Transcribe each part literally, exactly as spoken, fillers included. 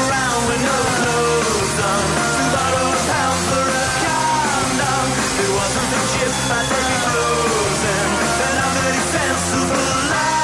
around with no clothes on to borrow a pound for a condom. It wasn't the chip I take me frozen, and I'm very sensible.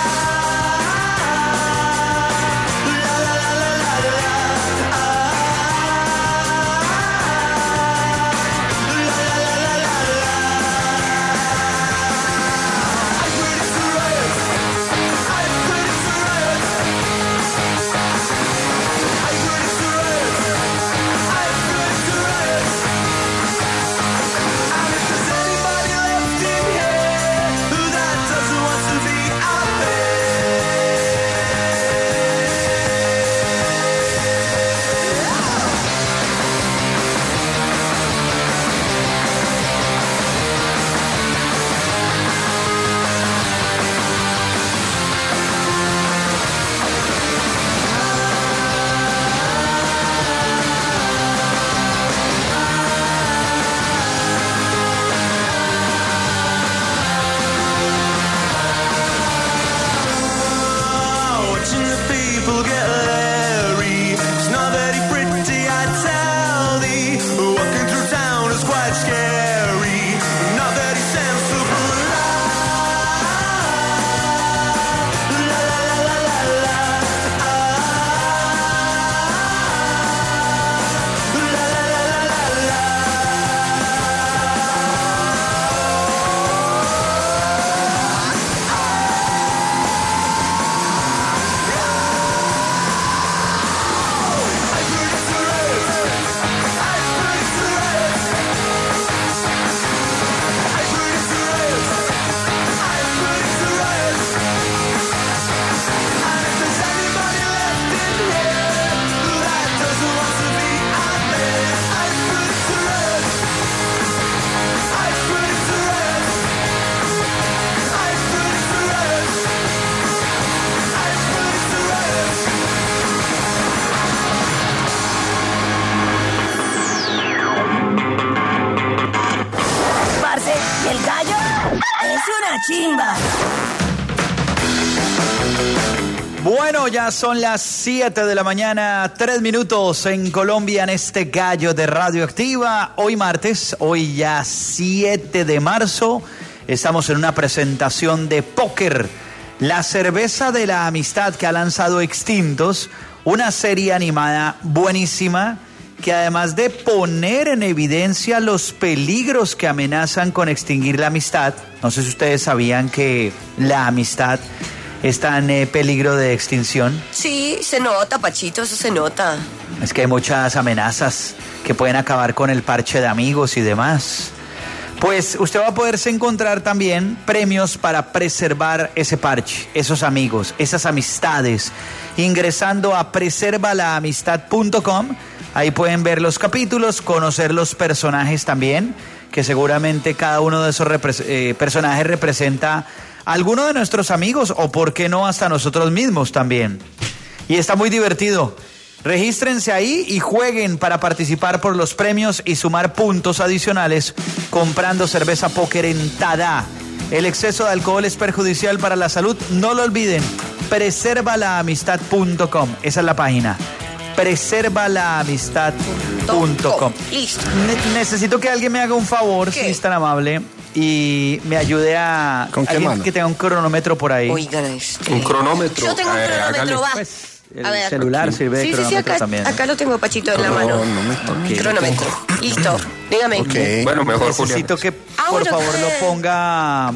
Bueno, ya son las siete de la mañana, tres minutos en Colombia en este gallo de Radioactiva. Hoy martes, hoy ya siete de marzo, estamos en una presentación de Póker, la cerveza de la amistad que ha lanzado Extintos, una serie animada buenísima que además de poner en evidencia los peligros que amenazan con extinguir la amistad, no sé si ustedes sabían que la amistad está en eh, peligro de extinción. Sí, se nota, Pachito, eso se nota. Es que hay muchas amenazas que pueden acabar con el parche de amigos y demás. Pues usted va a poderse encontrar también premios para preservar ese parche, esos amigos, esas amistades, ingresando a preserva la amistad punto com. Ahí pueden ver los capítulos, conocer los personajes también, que seguramente cada uno de esos repre- eh, personajes representa a alguno de nuestros amigos, o por qué no hasta nosotros mismos también. Y está muy divertido. Regístrense ahí y jueguen para participar por los premios y sumar puntos adicionales comprando cerveza Póker en Tada. El exceso de alcohol es perjudicial para la salud, no lo olviden. preserva la amistad punto com, esa es la página. preserva la amistad punto com. Listo. Ne- necesito que alguien me haga un favor, ¿Qué? si es tan amable, y me ayude a ¿Con qué alguien mano? que tenga un cronómetro por ahí. Oigan, este... Un cronómetro. Yo tengo un Eh, cronómetro, hágale. va. Pues, el A ver. celular sirve de Sí, sí, sí, cronómetro acá, también. acá lo tengo, Pachito, en la mano. Cronómetro. Ok. Cronómetro. Listo. Dígame. Ok. Bueno, mejor Julián. Necesito que Ah, por bueno, favor eh. lo ponga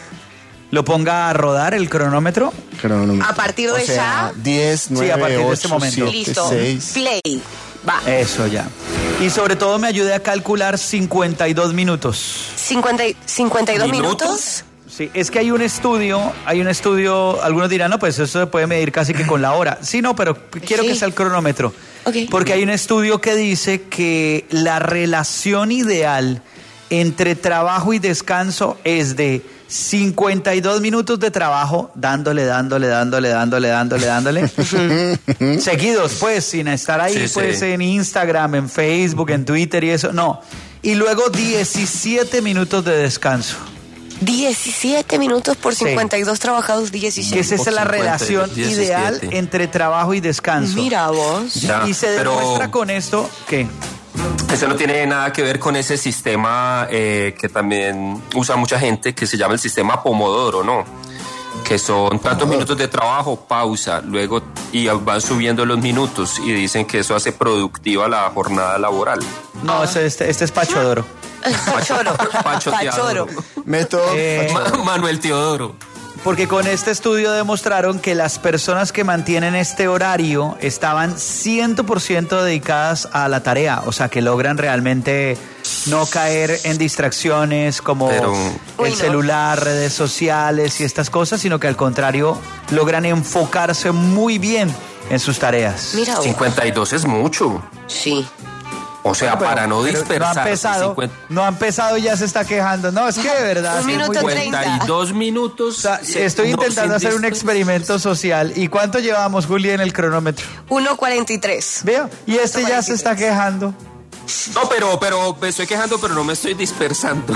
lo ponga a rodar el cronómetro. Cronómetro. A partir de o sea, ya. diez, nueve, a partir de ocho, este momento. siete, Listo. seis. Play. Va. Eso ya. Y sobre todo me ayude a calcular cincuenta y dos minutos. cincuenta, cincuenta y dos ¿Minutos? minutos. Sí, es que hay un estudio, hay un estudio, algunos dirán, no, pues eso se puede medir casi que con la hora. Sí, no, pero quiero Sí. que sea el cronómetro. Ok. Porque hay un estudio que dice que la relación ideal entre trabajo y descanso es de cincuenta y dos minutos de trabajo, dándole, dándole, dándole, dándole, dándole, dándole. Seguidos, pues, sin estar ahí, Sí, pues, sí. en Instagram, en Facebook, en Twitter y eso. No. Y luego diecisiete minutos de descanso. diecisiete minutos por Sí. cincuenta y dos trabajados, diecisiete. Que es esa la cincuenta y relación diecisiete. ideal entre trabajo y descanso. Mira vos. Ya, Y se pero demuestra con esto que... eso no tiene nada que ver con ese sistema eh, que también usa mucha gente, que se llama el sistema Pomodoro, ¿no? Que son tantos minutos de trabajo, pausa, luego y van subiendo los minutos y dicen que eso hace productiva la jornada laboral. No, este, este, este es Pachodoro. Pachoro. Pacho Pachoro. Teodoro. Método. Eh, Ma- Manuel Teodoro. Porque con este estudio demostraron que las personas que mantienen este horario estaban cien por ciento dedicadas a la tarea, o sea, que logran realmente no caer en distracciones como Pero- Uy, el no. celular, redes sociales y estas cosas, sino que al contrario logran enfocarse muy bien en sus tareas. Mira vos. cincuenta y dos es mucho. Sí. O sea, Pero- para no pero dispersarse. No ha empezado, cincuenta no ha empezado y ya se está quejando. No, es que de verdad. Un sí es muy minuto bueno. treinta. cincuenta y dos minutos. O sea, se- estoy no, intentando sin hacer un disper- experimento social. ¿Y cuánto llevamos, Juli, en el cronómetro? uno cuarenta y tres. Veo. Y este ya se está quejando. No, pero, pero me estoy quejando, pero no me estoy dispersando.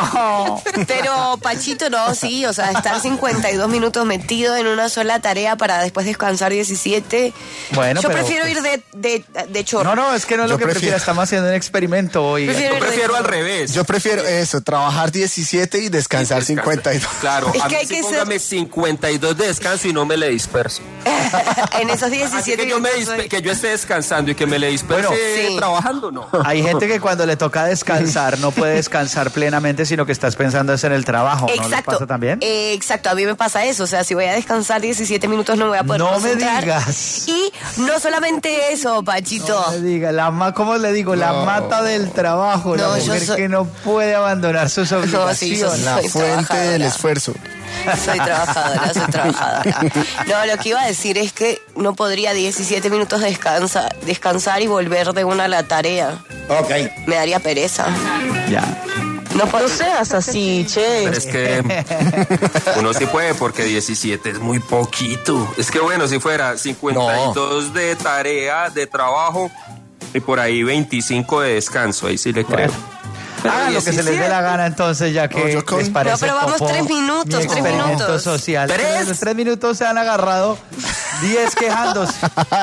No. Pero Pachito, no, sí, o sea, estar cincuenta y dos minutos metido en una sola tarea para después descansar diecisiete. Bueno, Yo pero, prefiero pues, ir de, de, de chorro. No, no, es que no es Yo lo que prefiero- prefiera. Estamos haciendo un experimento hoy. Prefiero- Yo prefiero al revés. Yo prefiero eso, trabajar diecisiete y descansar cincuenta y dos. Claro, Es a que mí hay sí que póngame cincuenta y dos de descanso y no me le disperso. En esos Así diecisiete que yo, me minutos dispe- soy- que yo esté descansando y que me le disperse Bueno. Sí. trabajando, no. Hay gente que cuando le toca descansar no puede descansar plenamente, sino que estás pensando es en el trabajo. ¿No les Exacto. pasa también? Eh, exacto, a mí me pasa eso. O sea, si voy a descansar diecisiete minutos no me voy a poder No me concentrar. digas. Y no solamente eso, Pachito. No le diga, la ma- ¿cómo le digo? La mata del trabajo, No, la yo mujer soy- que no puede abandonar sus No, sí, obligaciones. yo soy La fuente trabajadora. del esfuerzo. Soy trabajadora, soy trabajadora. No, lo que iba a decir es que no podría diecisiete minutos descansa, descansar y volver de una a la tarea. Ok. Me daría pereza. Ya. No, puedo... seas así, che. Pero es que uno sí puede porque diecisiete es muy poquito. Es que bueno, si fuera cincuenta y dos de tarea, de trabajo y por ahí veinticinco de descanso, ahí sí le creo. Pero Hagan lo que se les dé la gana entonces, ya que No, yo con- les parece No, pero vamos popó tres minutos, mi tres experimento minutos. social. ¿Tres? En los tres minutos se han agarrado diez quejándose.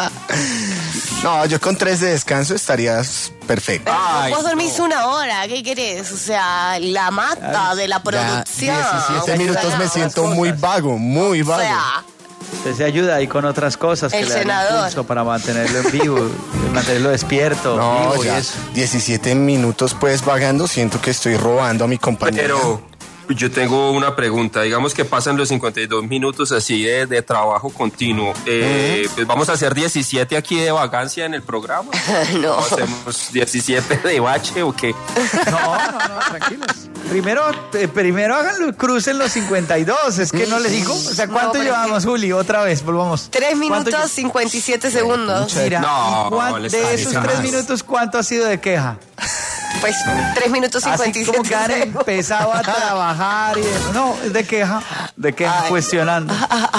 No, yo con tres de descanso estarías perfecto. Ay, Vos dormís una hora, ¿qué querés? O sea, la mata de la Ya producción. diecisiete O minutos sea, me siento muy vago, muy O vago. sea, Usted se ayuda ahí con otras cosas que El le dan senador. impulso para mantenerlo en vivo, mantenerlo despierto, No, vivo y ya eso. diecisiete minutos pues vagando, siento que estoy robando a mi compañero. pero yo tengo una pregunta. Digamos que pasan los cincuenta y dos minutos así de, de trabajo continuo. Eh, Pues vamos a hacer diecisiete aquí de vagancia en el programa. no. ¿O hacemos diecisiete de bache o qué? No, no, no, tranquilos. Primero, eh, primero háganlo, crucen los cincuenta y dos, es que no les digo. O sea, ¿cuánto No, pero llevamos, Juli? Otra vez, volvamos. Tres ¿Cuánto minutos lle- cincuenta y siete segundos. Mira, No, ¿y cuán- le de está esos diciendo tres más. minutos, ¿cuánto ha sido de queja? Pues tres minutos cincuenta Así y como siete que han segundos. empezado a trabajar y eso. No, es de queja, de queja, Ay. cuestionando.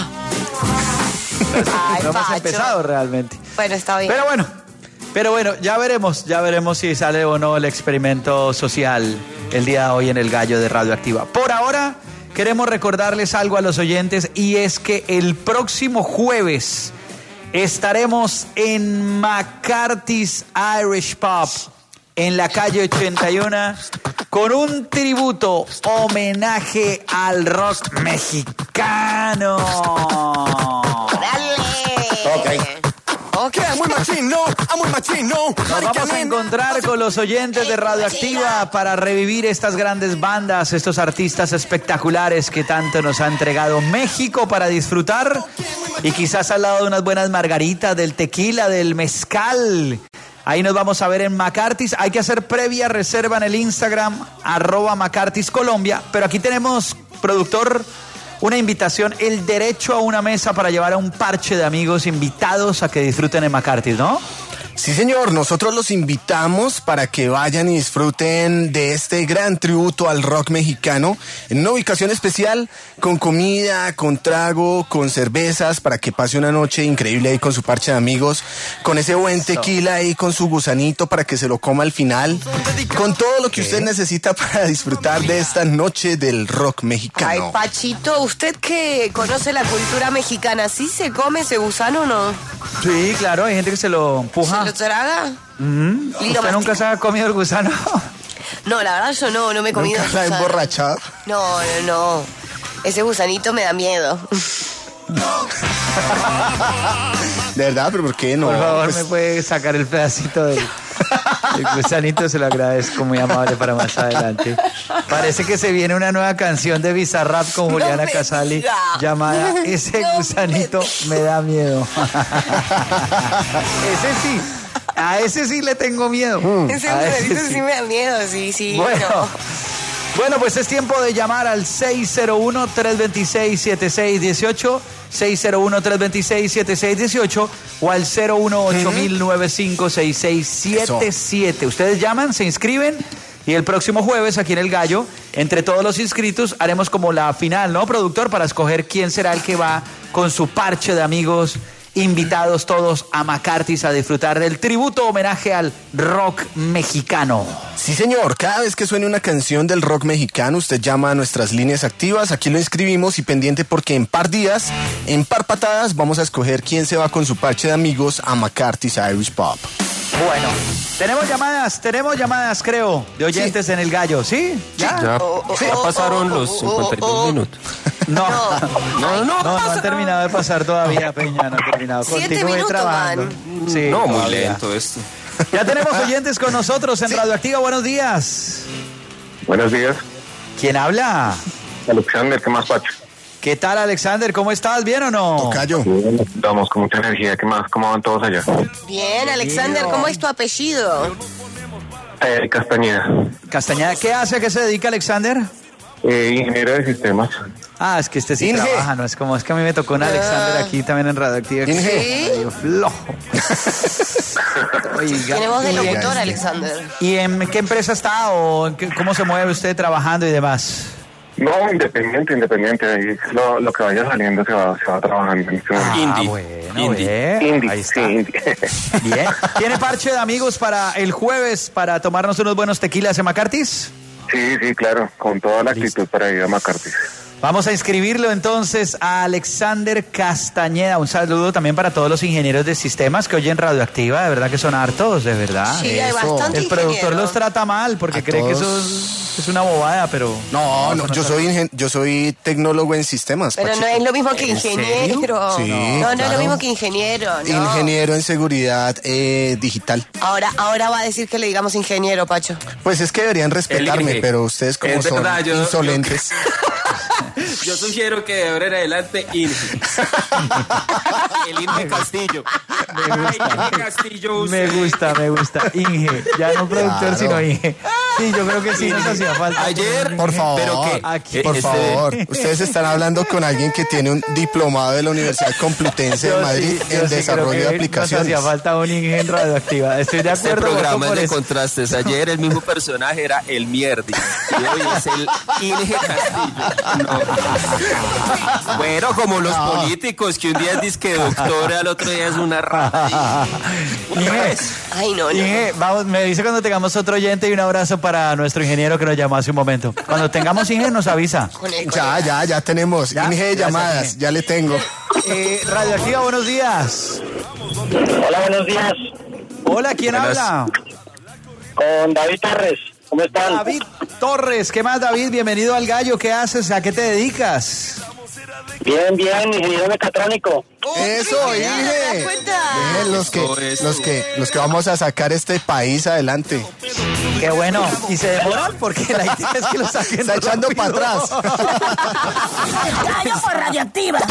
Ay, No hemos Pacho. empezado realmente. Bueno, está bien. Pero bueno, pero bueno, ya veremos, ya veremos si sale o no el experimento social el día de hoy en el Gallo de Radioactiva. Por ahora, queremos recordarles algo a los oyentes y es que el próximo jueves estaremos en McCarthy's Irish Pub en la calle ochenta y uno con un tributo, homenaje al rock mexicano. ¡Dale! Ok. muy machín, no, muy machín, no. Nos vamos a encontrar con los oyentes de Radioactiva para revivir estas grandes bandas, estos artistas espectaculares que tanto nos ha entregado México para disfrutar y quizás al lado de unas buenas margaritas, del tequila, del mezcal. Ahí nos vamos a ver en McCarthy's. Hay que hacer previa reserva en el Instagram, arroba McCarthy's Colombia. Pero aquí tenemos, productor, una invitación, el derecho a una mesa para llevar a un parche de amigos invitados a que disfruten en McCarthy's, ¿no? Sí, señor, nosotros los invitamos para que vayan y disfruten de este gran tributo al rock mexicano en una ubicación especial con comida, con trago, con cervezas, para que pase una noche increíble ahí con su parche de amigos, con ese buen tequila ahí, con su gusanito para que se lo coma al final, con todo lo que usted necesita para disfrutar de esta noche del rock mexicano. Ay, Pachito, usted que conoce la cultura mexicana, ¿sí se come ese gusano o no? Sí, claro, hay gente que se lo empuja. ¿Se lo traga? Mm, ¿Y lo ¿Usted nunca se ha comido el gusano? No, la verdad yo no, no me he comido ¿Nunca la gusano. emborrachada? No, no, no. Ese gusanito me da miedo. ¿De verdad? ¿Pero por qué no? Por favor, Pues, me puede sacar el pedacito del, del gusanito, se lo agradezco, muy amable, para más adelante. Parece que se viene una nueva canción de Bizarrap con Juliana me Casali diga. llamada Ese No me gusanito me da miedo. Ese sí, a ese sí le tengo miedo. Ese A ese gusanito sí. sí me da miedo, sí, sí. Bueno. no. Bueno, pues es tiempo de llamar al seis cero uno, tres dos seis, siete seis uno ocho, seis cero uno, tres dos seis, siete seis uno ocho o al cero uno ocho nueve cinco seis seis siete siete. Ustedes llaman, se inscriben y el próximo jueves aquí en El Gallo, entre todos los inscritos, haremos como la final, ¿no, productor? Para escoger quién será el que va con su parche de amigos, invitados todos a McCarthy's a disfrutar del tributo homenaje al rock mexicano. sí, señor, cada vez que suene una canción del rock mexicano, usted llama a nuestras líneas activas, aquí lo inscribimos y pendiente porque en par días, en par patadas, vamos a escoger quién se va con su parche de amigos a McCarthy's Irish Pub. Bueno, tenemos llamadas, tenemos llamadas, creo, de oyentes en El Gallo, ¿sí? ¿Ya? Ya, Oh, oh, ya oh, pasaron oh, los oh, cincuenta y dos oh, oh. minutos. No, No. No, no, no, no han terminado de pasar todavía, Peña, no han terminado. Siete Continúe minutos, trabajando. man. Sí, no, muy todavía. lento esto. Ya tenemos oyentes con nosotros en Radioactiva, buenos días. Buenos días, ¿Quién habla? Alexander, ¿qué más, Pacho? ¿Qué tal, Alexander? ¿Cómo estás? ¿Bien o no? Tocayo. Bien, estamos con mucha energía, ¿qué más? ¿Cómo van todos allá? Bien, Alexander, ¿cómo es tu apellido? Eh, Castañeda, Castañeda, ¿qué hace? ¿A qué se dedica Alexander? eh, ingeniero de sistemas. Ah, es que este sí Inge. trabaja, no es como, es que a mí me tocó un Alexander aquí también en Radioactiva. que Inge. es medio flojo. Oiga. Tiene voz de ¿Y en- locutor, Alexander. ¿Y en qué empresa está o en qué- cómo se mueve usted trabajando y demás? No, independiente, independiente, ahí lo, lo que vaya saliendo se va, se va trabajando en este momento. Ah, Indie. bueno, Indie. bien. Indie, Ahí sí, está. indie. Bien. ¿Tiene parche de amigos para el jueves para tomarnos unos buenos tequilas en McCarthy's? Sí, sí, claro, con toda la actitud para ir a McCarthy. Vamos a inscribirlo entonces a Alexander Castañeda. Un saludo también para todos los ingenieros de sistemas que oyen Radioactiva. De verdad que son hartos, de verdad. Sí, hay Eso. bastante El productor ingeniero. los trata mal porque A cree que eso todos. es, es una bobada, pero... No, no, eso yo está- soy ingen- yo soy tecnólogo en sistemas, Pero no Pachito. es lo mismo que ¿En serio? ingeniero. Sí, no, no es claro. lo mismo que ingeniero. No. Ingeniero en seguridad eh, digital. Ahora, ahora va a decir que le digamos ingeniero, Pacho. Pues es que deberían respetarme, Inge. pero ustedes como Es son verdad, yo- insolentes. Yo sugiero que de ahora en adelante Inge. El Inge Castillo. Me gusta. Ay, Inge Castillo. Me usted. gusta, me gusta. Inge, ya no productor, Claro. sino Inge. Sí, yo creo que sí nos hacía falta. Ayer, Por favor, ¿pero qué? Aquí. por Este- favor. Ustedes están hablando con alguien que tiene un diplomado de la Universidad Complutense de Yo Madrid sí, yo en sí desarrollo creo de que aplicaciones. Nos hacía falta un Inge en Radioactiva. Estoy de Este acuerdo. voto programa es por de eso. contrastes. Ayer el mismo personaje era el Mierdi. Y hoy es el Inge Castillo. No. Bueno, como los políticos, que un día es disque doctor, al otro día es una rata. Inge, Ay, no, no. Inge, vamos, me dice cuando tengamos otro oyente y un abrazo para nuestro ingeniero que nos llamó hace un momento. Cuando tengamos Inge nos avisa. Con el Ya, colega. ya, ya tenemos. Ya, Inge de gracias, llamadas, Inge. ya le tengo. Eh, Radioactiva, buenos días. Hola, buenos días. Hola, ¿quién Buenas. habla? Con David Torres. ¿Cómo están? David Torres. ¿Qué más, David? Bienvenido al Gallo. ¿Qué haces? ¿A qué te dedicas? Bien, bien, ingeniero mecatrónico. Eso, ¿te das Inge. cuenta? Inge, los que, Eso, eso. los que, los que vamos a sacar este país adelante. Qué bueno. ¿Y se demoran? Porque la idea es que lo saquen Está echando rápido. para atrás. Gallo por Radioactiva.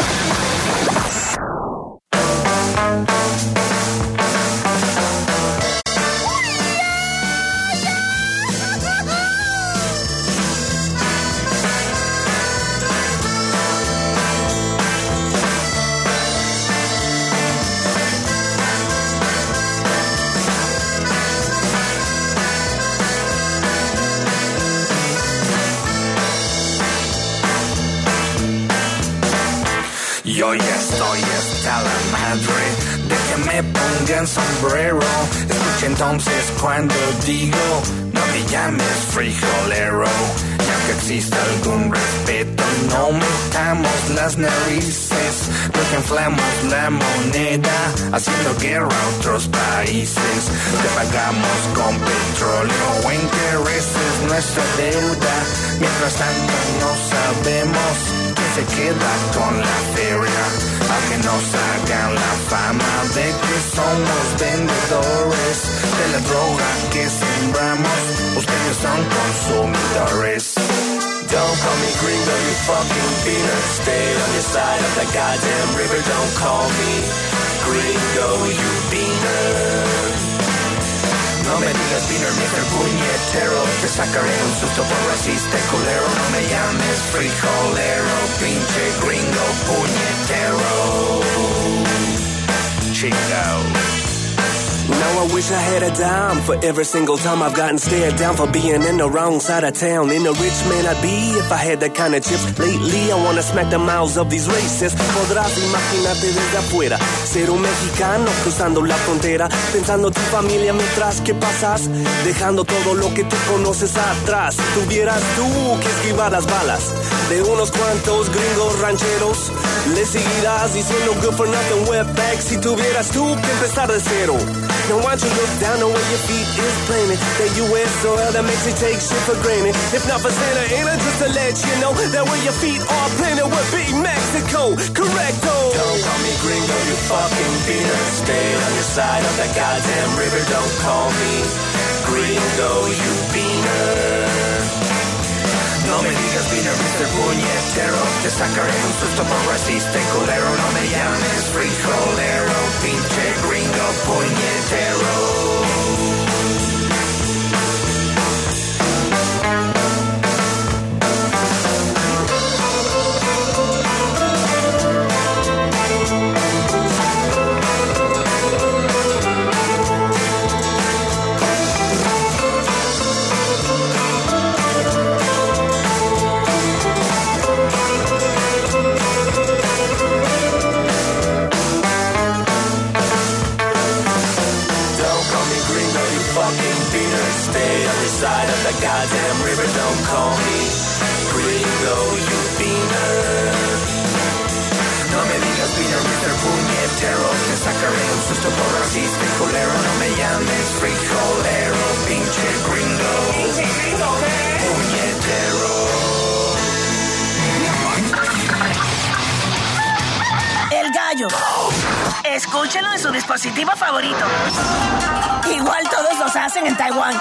yo ya estoy hasta la madre de que me pongan sombrero. Escucha entonces cuando digo, no me llames frijolero. Y aunque exista algún respeto, no metamos las narices, porque inflamos la moneda haciendo guerra a otros países. Te pagamos con petróleo o intereses nuestra deuda. Mientras tanto no sabemos quién se queda con la feria, aunque nos hagan la fama de que somos vendedores de la droga que sembramos. Ustedes son consumidores. Don't call me gringo, you fucking beaner. Stay on your side of the goddamn river. Don't call me gringo, you beaner. No me digas beaner, mister Puñetero. Te sacaré un susto por racista y culero. No me llames frijolero, pinche gringo puñetero. Chico. Now I wish I had a dime for every single time I've gotten stared down for being in the wrong side of town. In a rich man I'd be if I had that kind of chips. Lately I wanna smack the mouths of these racists. Podrás imaginarte desde afuera ser un mexicano cruzando la frontera, pensando tu familia mientras que pasas, dejando todo lo que tú conoces atrás. Tuvieras tú que esquivar las balas de unos cuantos gringos rancheros, le seguirás diciendo good for nothing wetback si tuvieras tú que empezar de cero. Now why don't you look down on where your feet is planted? That U S soil that makes you take shit for granted. If not for Santa Ana, just to let you know that where your feet are planted would be Mexico. Correcto. Don't call me gringo, you fucking beaner. Stay on your side of that goddamn river. Don't call me gringo, you beaner. No me digas beaner, mister Puñetero. Te sacaré un susto por racista y culero. No me llames frijolero, pinche gringo puñetero. Side of the goddamn river, don't call me gringo, you beaner. No me digas beaner, mister Puñetero. Te sacaré un susto por racista y culero. No me llames frijolero, pinche gringo. Pinche gringo, ¿qué? Puñetero. El gallo. Escúchenlo en su dispositivo favorito. Igual todos los hacen en Taiwán.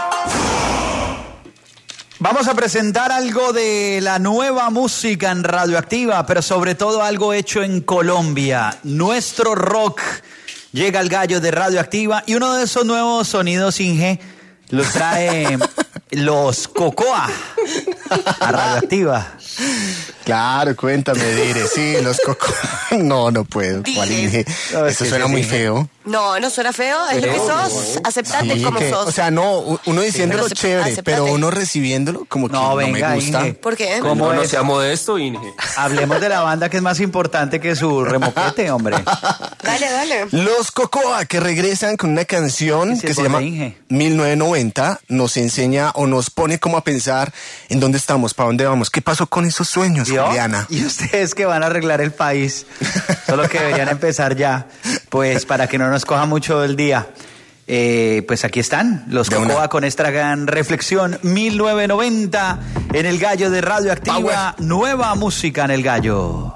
Vamos a presentar algo de la nueva música en Radioactiva, pero sobre todo algo hecho en Colombia. Nuestro rock llega al gallo de Radioactiva y uno de esos nuevos sonidos, Inge, los trae los Cocoa a Radioactiva. Claro, cuéntame, Dire. Sí, los Cocoa. No, no puedo. ¿Cuál Inge? No, es Eso que suena sí, muy Inge. feo. No, no suena feo, es lo que sos, aceptate Sí, como que- sos. O sea, no, uno diciéndolo pero chévere, aceptate. pero uno recibiéndolo como que No, no, venga, me gusta. Inge. ¿Por qué? ¿Cómo No, no es? sea modesto, Inge. Hablemos de la banda, que es más importante que su remoquete, hombre. Dale, dale. Los Cocoa, que regresan con una canción Sí, sí, que se por llama ahí, Inge. mil novecientos noventa, nos enseña o nos pone como a pensar en dónde estamos, para dónde vamos, qué pasó con esos sueños, ¿Vio? Juliana. Y ustedes que van a arreglar el país, solo que deberían empezar ya, pues para que no nos coja mucho el día. Eh, pues aquí están los De Cocoa una. con esta gran reflexión. mil novecientos noventa en el gallo de Radioactiva. Power. Nueva música en el gallo.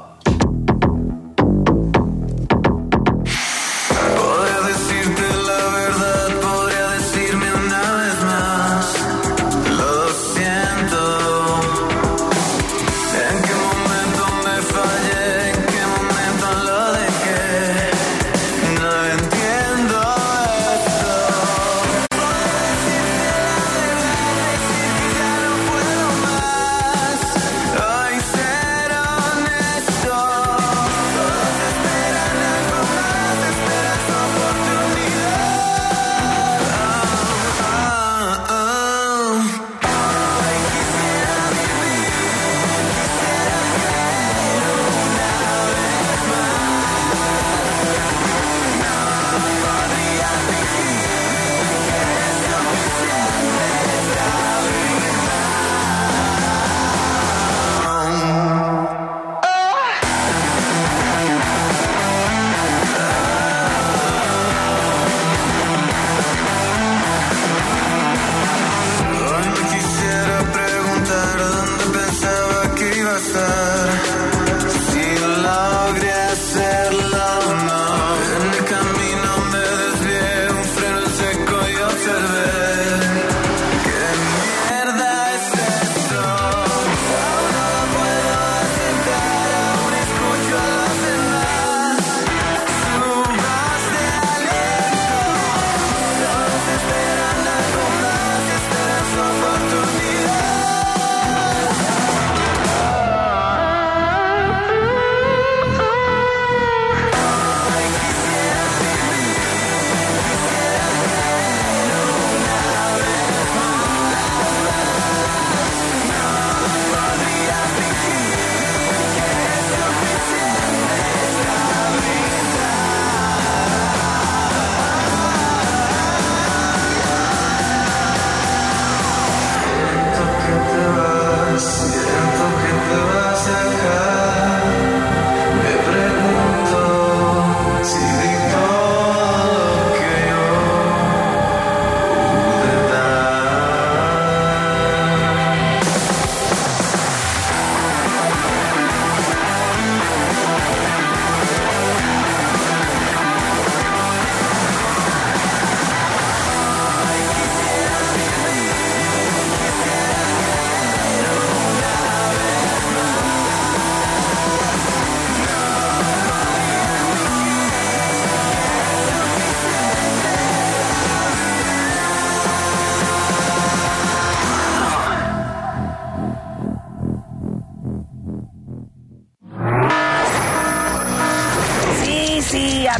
Podría decirte la verdad, podría decirme una vez más. Lo siento. ¿En qué momento me fallé? ¿En qué momento lo dejé? No entiendo esto. Podría decirte la verdad, decir que ya no puedo más. Hoy ser honesto.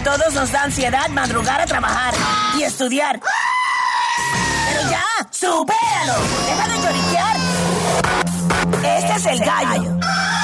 A todos nos da ansiedad madrugar a trabajar y estudiar. Pero ya, supéralo. Deja de lloriquear. Este es el gallo.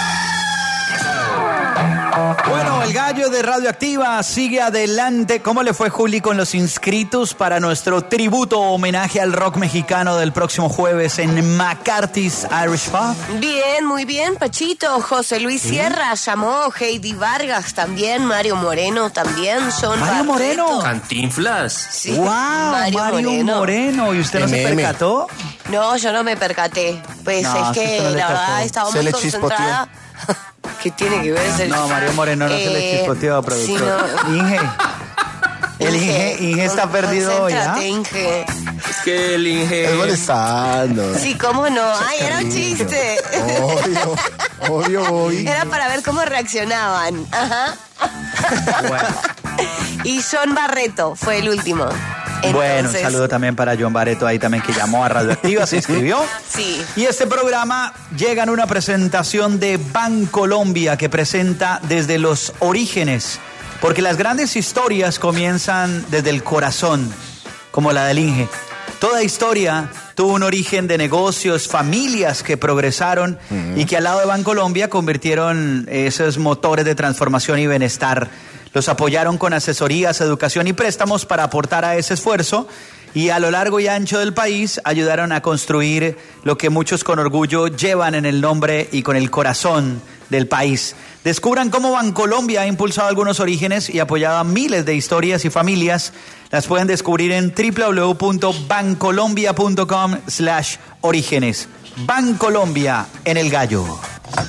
Bueno, el gallo de Radioactiva sigue adelante. ¿Cómo le fue, Juli, con los inscritos para nuestro tributo o homenaje al rock mexicano del próximo jueves en McCarthy's Irish Pub? Bien, muy bien, Pachito. José Luis ¿Sí? Sierra llamó, Heidi Vargas también, Mario Moreno también, son Mario Moreno. Cantinflas. Sí, wow, Mario, Mario Moreno. Moreno. ¿Y usted no M M. se percató? No, yo no me percaté. Pues no, es que no la verdad estaba muy concentrada. ¿Qué tiene que ver ese? No, Mario Moreno no eh, se le chispoteó, productor. Sí, no. Inge. El Inge, Inge está perdido hoy, ¿ah? Inge. Es que el Inge... Es molestando. Sí, ¿cómo no? Ay, era un chiste. Obvio, obvio, obvio. Era para ver cómo reaccionaban. Ajá. Bueno. Y John Barreto fue el último. Entonces... Bueno, un saludo también para John Barreto ahí también, que llamó a Radioactiva, se inscribió. Sí. Y este programa llega en una presentación de Bancolombia, que presenta desde los orígenes, porque las grandes historias comienzan desde el corazón, como la del Inge. Toda historia tuvo un origen de negocios, familias que progresaron uh-huh. y que al lado de Bancolombia convirtieron esos motores de transformación y bienestar. Los apoyaron con asesorías, educación y préstamos para aportar a ese esfuerzo, y a lo largo y ancho del país ayudaron a construir lo que muchos con orgullo llevan en el nombre y con el corazón del país. Descubran cómo Bancolombia ha impulsado algunos orígenes y apoyado a miles de historias y familias. Las pueden descubrir en w w w punto bancolombia punto com slash orígenes. Bancolombia en el gallo.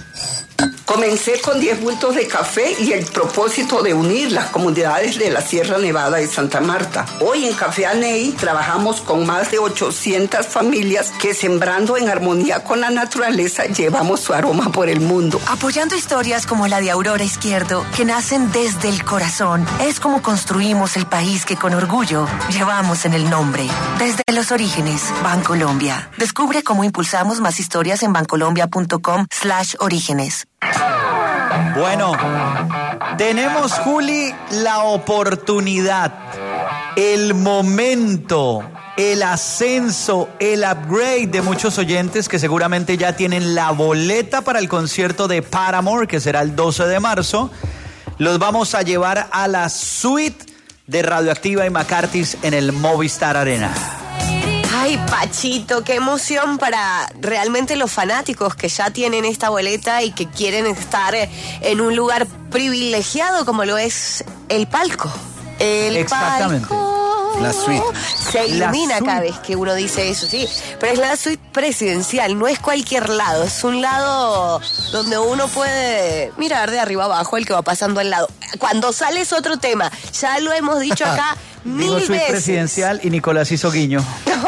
Comencé con diez bultos de café y el propósito de unir las comunidades de la Sierra Nevada y Santa Marta. Hoy en Café Aney trabajamos con más de ochocientas familias que, sembrando en armonía con la naturaleza, llevamos su aroma por el mundo. Apoyando historias como la de Aurora Izquierdo, que nacen desde el corazón, es como construimos el país que con orgullo llevamos en el nombre. Desde los orígenes, Bancolombia. Descubre cómo impulsamos más historias en bancolombia punto com slash orígenes. Bueno, tenemos, Juli, la oportunidad, el momento, el ascenso, el upgrade de muchos oyentes que seguramente ya tienen la boleta para el concierto de Paramore, que será el doce de marzo. Los vamos a llevar a la suite de Radioactiva y McCarthy's en el Movistar Arena. Ay, Pachito, qué emoción para realmente los fanáticos que ya tienen esta boleta y que quieren estar en un lugar privilegiado como lo es el palco. El Exactamente. palco. La suite. Se ilumina cada vez que uno dice eso, sí. Pero es la suite presidencial, no es cualquier lado. Es un lado donde uno puede mirar de arriba abajo el que va pasando al lado. Cuando sale es otro tema. Ya lo hemos dicho acá mil Digo suite veces. presidencial y Nicolás hizo guiño.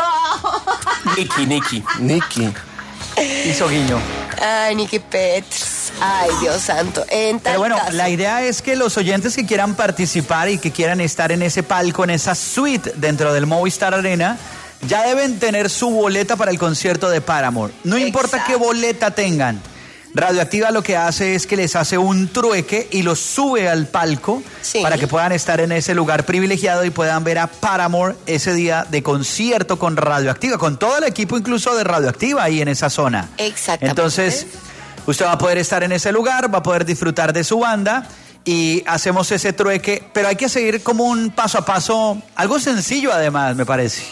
Nicky, Nicky. Nicky. Hizo guiño. Ay, Nicky Petrs. Ay, Dios santo. En tal Pero bueno, caso, la idea es que los oyentes que quieran participar y que quieran estar en ese palco, en esa suite dentro del Movistar Arena, ya deben tener su boleta para el concierto de Paramore. No importa Exacto. qué boleta tengan. Radioactiva lo que hace es que les hace un trueque y los sube al palco Sí. para que puedan estar en ese lugar privilegiado y puedan ver a Paramore ese día de concierto con Radioactiva, con todo el equipo incluso de Radioactiva ahí en esa zona. Exactamente. Entonces, usted va a poder estar en ese lugar, va a poder disfrutar de su banda y hacemos ese trueque, pero hay que seguir como un paso a paso, algo sencillo además, me parece.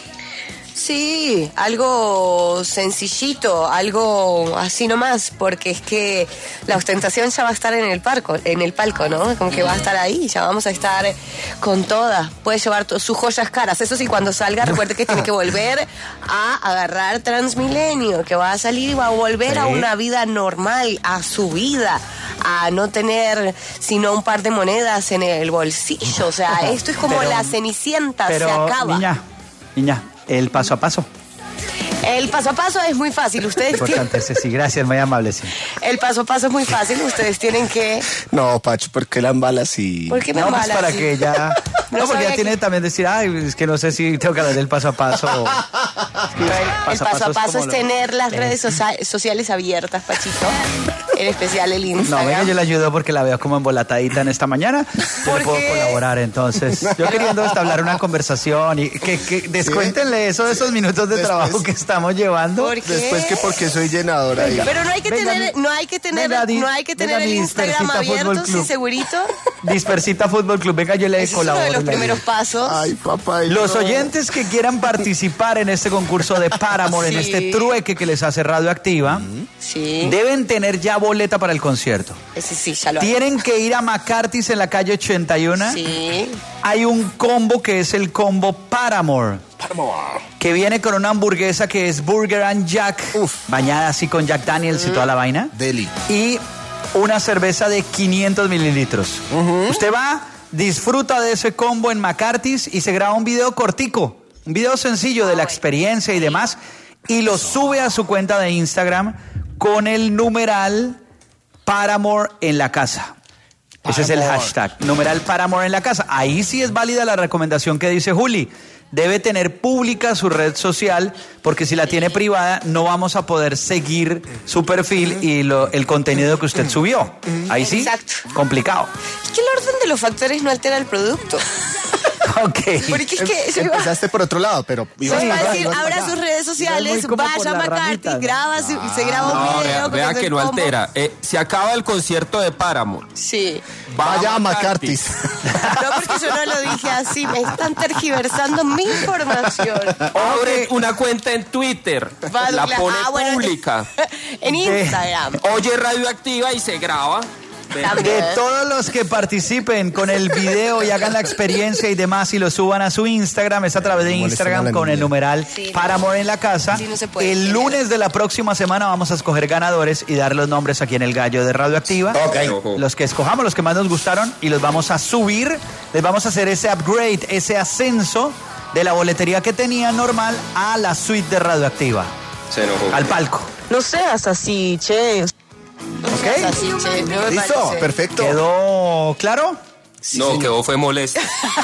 Sí, algo sencillito, algo así nomás, porque es que la ostentación ya va a estar en el palco, en el palco, ¿no? Como que va a estar ahí, ya vamos a estar con todas. Puede llevar to- sus joyas caras. Eso sí, cuando salga, recuerde que tiene que volver a agarrar Transmilenio, que va a salir y va a volver Sí. a una vida normal, a su vida, a no tener sino un par de monedas en el bolsillo. O sea, esto es como Pero- la Cenicienta, Pero, se acaba. niña, niña, el paso a paso. El paso a paso es muy fácil. Ustedes tienen... Importante, Ceci, gracias, muy amable, sí. El paso a paso es muy fácil. Ustedes tienen que... No, Pacho, ¿por qué la embalas y...? ¿Por qué me No, pues embalas? para que ya... No No, porque sabía ya tiene que- también decir, ay, es que no sé si tengo que hablar del paso a paso. El paso a paso es tener las redes socia- sociales abiertas, Pachito. En especial el No, Instagram. venga, yo le ayudo porque la veo como embolatadita en esta mañana. Yo le puedo colaborar, entonces. Yo queriendo establecer una conversación y que, que descuéntenle eso de esos minutos de Después- trabajo que estamos llevando. ¿Por qué? Después que porque soy llenadora. ahí. Pero no hay que Venga, tener, mi- no hay que tener, venga, di- no hay que tener venga, el mi Instagram Dispersita Fútbol abierto, Club. sí, segurito. Dispersita Fútbol Club, venga, yo le Ese es uno colaboro. de los y le primeros ayudo. pasos. Ay, papá. y Los no. oyentes que quieran participar en este concurso de Paramore, en Sí. este trueque que les hace Radioactiva, Sí. deben tener ya boleta para el concierto. Ese sí, ya lo hay. Tienen que ir a McCarthy's en la calle ochenta y uno. Sí. Hay un combo que es el combo Paramore, que viene con una hamburguesa que es Burger and Jack, Uf. bañada así con Jack Daniels y toda la vaina. Deli. Y una cerveza de quinientos mililitros. Usted va, disfruta de ese combo en McCarthy's y se graba un video cortico, un video sencillo de la experiencia y demás, y lo sube a su cuenta de Instagram con el numeral Paramore en la casa. Ese es el Paramore. hashtag, numeral Paramore en la casa. Ahí sí es válida la recomendación que dice Juli. Debe tener pública su red social, porque si la tiene privada no vamos a poder seguir su perfil y lo- el contenido que usted subió. Ahí sí, Exacto. complicado. Es que el orden de los factores no altera el producto. Ok. Porque es que se va. Empezaste por otro lado, pero... Se va a decir, ibas para abra allá. sus redes sociales, Voy como por vaya a las McCarthy, ramitas. graba, su- se graba un No, video. vea, con vea el que no combo. altera. Eh, se acaba el concierto de Paramore. Sí. Vaya a McCarthy's. No, porque yo no lo dije así, me están tergiversando mi información. Abre una cuenta en Twitter. Va, La Douglas. pone Ah, bueno, pública. En Instagram. Oye Radioactiva y se graba. De todos los que participen con el video y hagan la experiencia y demás y lo suban a su Instagram, es a través de No molesten a Instagram la con el niña. numeral Sí. Paramore en la casa. Sí, no se puede. El lunes de la próxima semana vamos a escoger ganadores y dar los nombres aquí en el Gallo de Radioactiva. Ojo. Los que escojamos, los que más nos gustaron, y los vamos a subir. Les vamos a hacer ese upgrade, ese ascenso de la boletería que tenía normal a la suite de Radioactiva, Se enojó. al palco. No seas así, che. ¿Ok? Así, che, no me Listo, parece. perfecto. ¿Quedó claro? No, quedó fue molesto.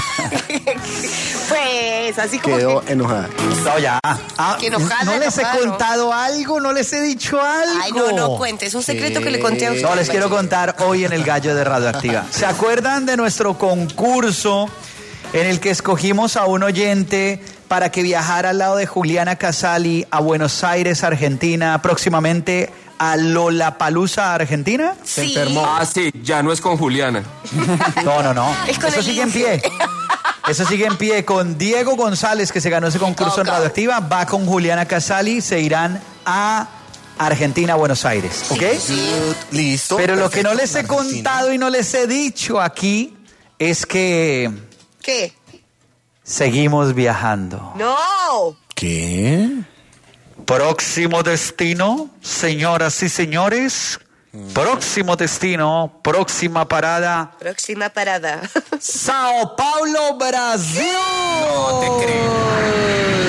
Pues, así como Quedó que... enojada. No, ya. Ah, Qué enojada, no les he enojada, ¿no? contado algo, no les he dicho algo. Ay, no, no cuentes, es un secreto que le conté a usted. No, les quiero contar hoy en el Gallo de Radioactiva. ¿Se acuerdan de nuestro concurso en el que escogimos a un oyente para que viajara al lado de Juliana Casali a Buenos Aires, Argentina, próximamente a Lollapalooza, Argentina? Sí. Ah, sí, ya no es con Juliana. No, no, no. Es con Eso el sigue en Inge. pie. Eso sigue en pie con Diego González, que se ganó ese concurso en Toca. Radioactiva. Va con Juliana Casali, se irán a Argentina, Buenos Aires. ¿Ok? Good, Listo. Pero lo que no perfecto. les he Argentina. contado y no les he dicho aquí es que ¿Qué? seguimos viajando. ¡No! ¿Qué? Próximo destino, señoras y señores. Próximo destino, próxima parada, Próxima parada. Sao Paulo, Brasil. No te creo.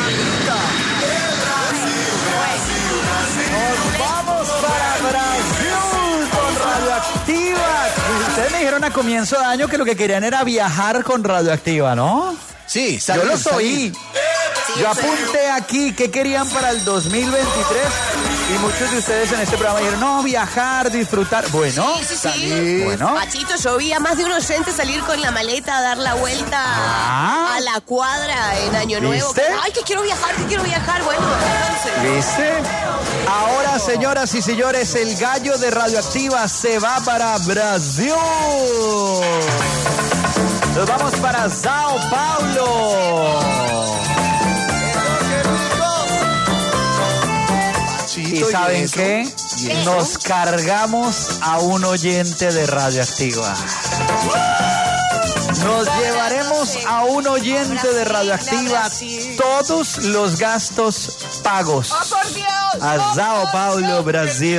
Nos vamos para Brasil con Radioactiva. Ustedes me dijeron a comienzo de año que lo que querían era viajar con Radioactiva, ¿no? Sí, Yo salir, los oí. salir. Yo apunté aquí qué querían para el dos mil veintitrés y muchos de ustedes en este programa dijeron, no, viajar, disfrutar. Bueno, Sí, sí, sí. salir. bueno. Machito, yo vi a más de un oyente salir con la maleta a dar la vuelta Ah. a la cuadra en Año Nuevo. ¿Viste? Ay, que quiero viajar, que quiero viajar. Bueno, entonces. ¿Viste? Ahora, señoras y señores, el Gallo de Radioactiva se va para Brasil. Nos vamos para Sao Paulo. ¿Y Chito, saben eso? qué? ¿Y eso? Nos cargamos a un oyente de Radioactiva. Nos llevaremos a un oyente de Radioactiva todos los gastos pagos ¡Oh, por Dios! a Sao Paulo, Brasil.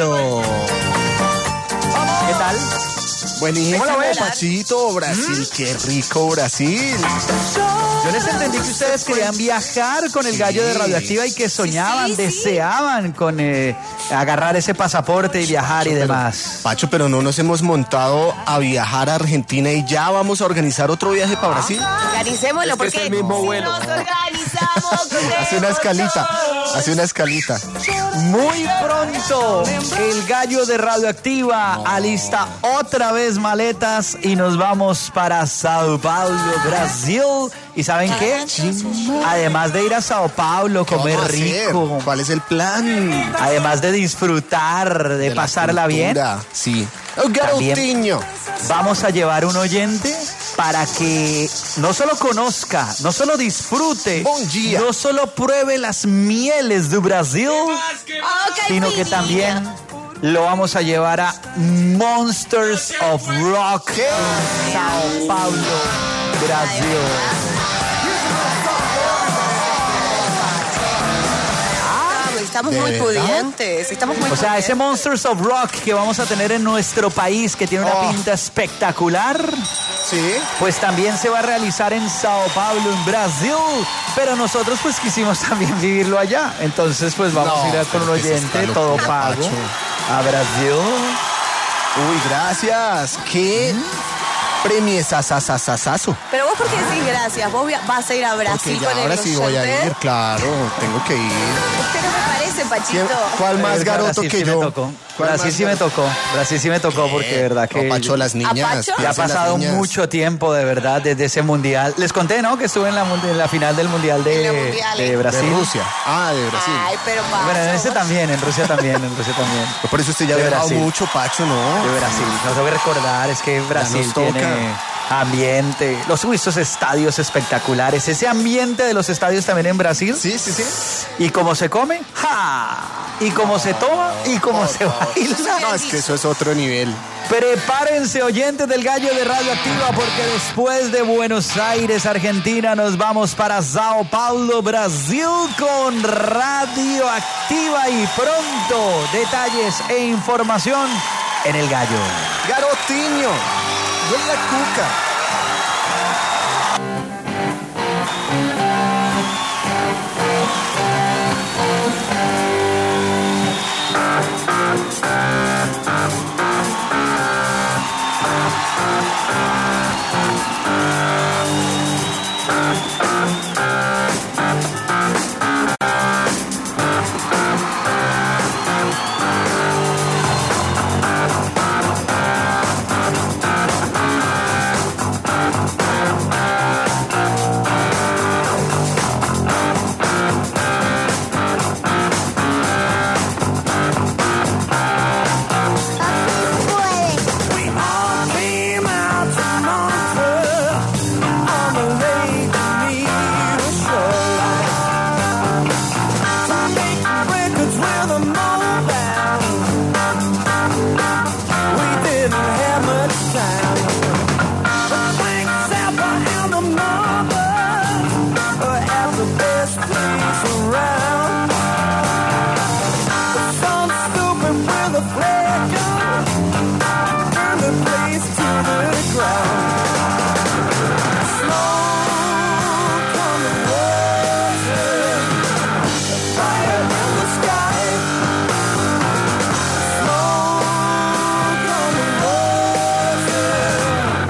¿Qué tal? Buenísimo, ¿Cómo la ves? Pachito, Brasil. Qué rico Brasil. Yo les entendí que ustedes querían viajar con el gallo de Radioactiva y que soñaban, Sí, sí, sí. deseaban con eh, agarrar ese pasaporte y viajar y Pero, demás. Pacho, pero no nos hemos montado a viajar a Argentina y ya vamos a organizar otro viaje para Brasil. Organicémoslo, Es que es porque el mismo vuelo. si nos organizamos, Hace una escalita, hace una escalita. Muy pronto, el gallo de Radioactiva alista otra vez maletas y nos vamos para Sao Paulo, Brasil. ¿Y saben qué? Además de ir a Sao Paulo, ¿Qué comer vamos a hacer? rico, ¿Cuál es el plan? además de disfrutar, de, De la pasarla bien, cultura, Sí. Oh, También- garotinho. vamos a llevar un oyente para que no solo conozca, no solo disfrute, Bom dia. no solo pruebe las mieles de Brasil, Oh, sino que también lo vamos a llevar a Monsters of Rock en Sao Paulo, Brasil. Estamos ¿De muy verdad? pudientes, estamos muy O sea, ese pudientes. Monsters of Rock que vamos a tener en nuestro país, que tiene una Oh. pinta espectacular, Sí. pues también se va a realizar en Sao Paulo, en Brasil. Pero nosotros pues quisimos también vivirlo allá. Entonces pues vamos No, a ir a con un pero ¿qué es esta oyente, todo locura, pago, Pacho? a Brasil. Uy, gracias. ¿Qué premiesasasasasazo? Pero vos, ¿por qué decís gracias? Vos via- vas a ir a Porque Brasil ya con el ahora sí voy a oyente. ir, claro, tengo que ir. ¿Qué no me parece, Pachito? ¿Quién- ¿Cuál más Es verdad, garoto Brasil que sí yo? me tocó. ¿Cuál Brasil más sí me garoto? tocó. Brasil sí me tocó porque de verdad que No, Pacho, las niñas. ¿A Pacho? ya ha piensen las pasado niñas. mucho tiempo de verdad desde ese mundial. Les conté, ¿no? Que estuve en la, mun- en la final del mundial de, En la mundial, de ¿eh? De Brasil. Rusia. Ah, de Brasil. Ay, pero Pacho. Bueno, en ese también, en Rusia también, en Rusia también. Pues por eso usted ya ha De viajado Brasil. mucho, Pacho, ¿no? De Brasil. No tengo que recordar, es que Brasil nos toca. tiene ambiente, los uy, estos estadios espectaculares, ese ambiente de los estadios también en Brasil. Sí, sí, sí. Y cómo se come, ¡ja! Y cómo se toma y cómo se baila. No, es que eso es otro nivel. Prepárense, oyentes del Gallo de Radioactiva, porque después de Buenos Aires, Argentina, nos vamos para Sao Paulo, Brasil, con Radioactiva. Y pronto, detalles e información en el Gallo. Garotinho, de la cuca. We all came out to Montreux on the lake beneath the shoreline to make records with a mobile. We didn't have much time. The Frank Zappa and the Marbles were at the best place around. The sun stupid with a flare gun turned the place to the ground. Smoke coming roses, the fire in the sky. Smoke coming roses.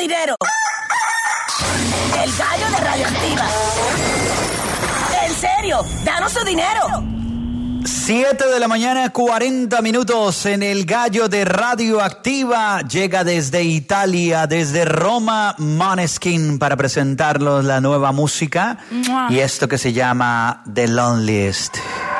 dinero. El gallo de Radioactiva. En serio, danos su dinero. siete de la mañana, cuarenta minutos en el gallo de Radioactiva. Llega desde Italia, desde Roma, Måneskin para presentarnos la nueva música. ¡Mua! Y esto que se llama The Loneliest.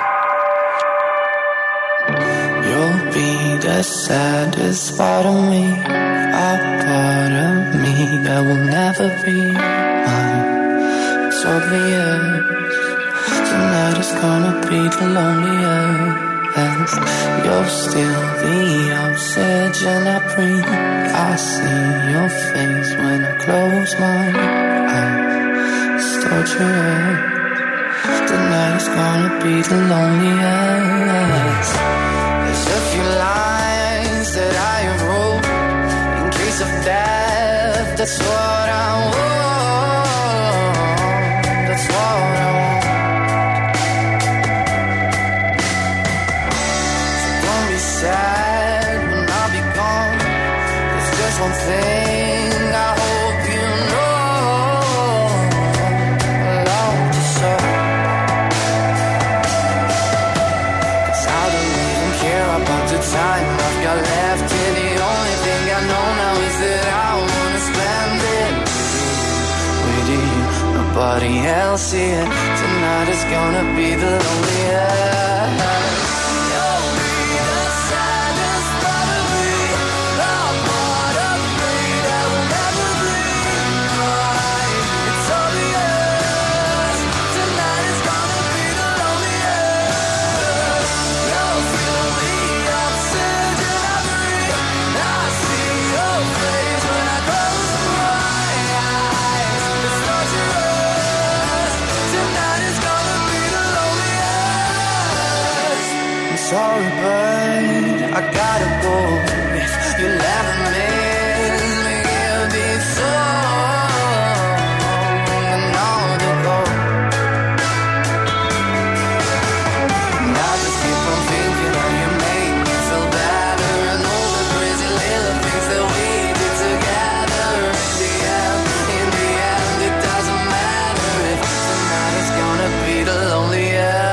You'll be the saddest part of me, a part of me that will never be mine. It's obvious. Tonight is gonna be the loneliest. You're still the oxygen I breathe. I see your face when I close my eyes. It's torture. Tonight is gonna be the loneliest. There's a few lines that I have wrote in case of death. That's what I want. That's what I want. One thing I hope you know, I love you so. 'Cause I don't even care about the time I've got left here. The only thing I know now is that I wanna spend it with you, with you, nobody else here. Tonight is gonna be the loneliest. Sorry, but I gotta go. If you'll ever miss me, it'll be so long to go. And I just keep on thinking how you make me feel better, and all the crazy little things that we did together. In the end, in the end, it doesn't matter if tonight is gonna be the loneliest.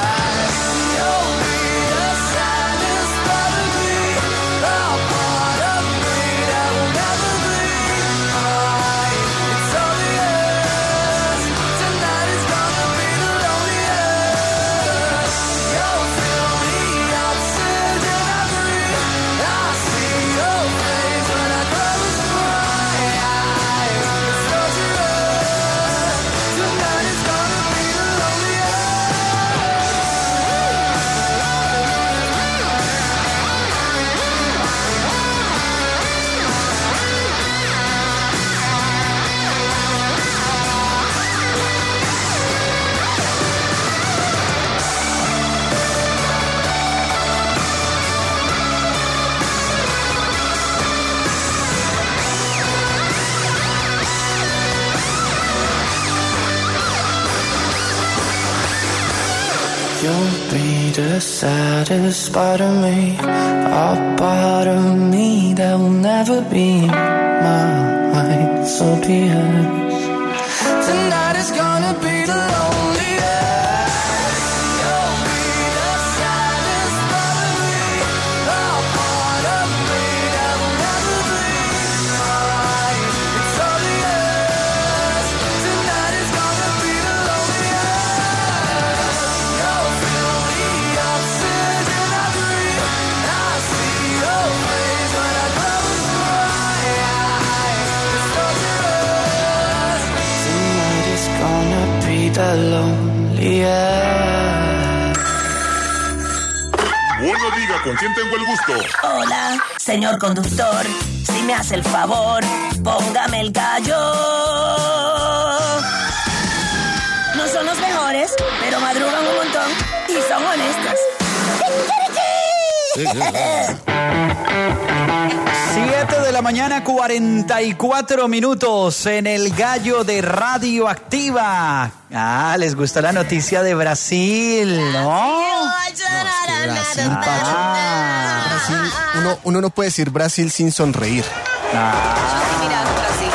You'll be the saddest part of me, a part of me that will never be mine. So obvious. Tonight is gonna be the loneliest. You'll be the saddest part of me, a part of me that will never be mine. It's obvious. Tonight is gonna be the loneliest. The loneliest. Bueno, diga, ¿con quién tengo el gusto? Hola, señor conductor. Si me hace el favor, póngame el gallo. No son los mejores, pero madrugan un montón y son honestas. siete de la mañana, cuarenta y cuatro minutos en el gallo de Radioactiva. Ah, les gustó la noticia de Brasil, ¿no? Brasil, Pacho. Brasil, uno, uno no puede decir Brasil sin sonreír. Ah. Mira, Brasil.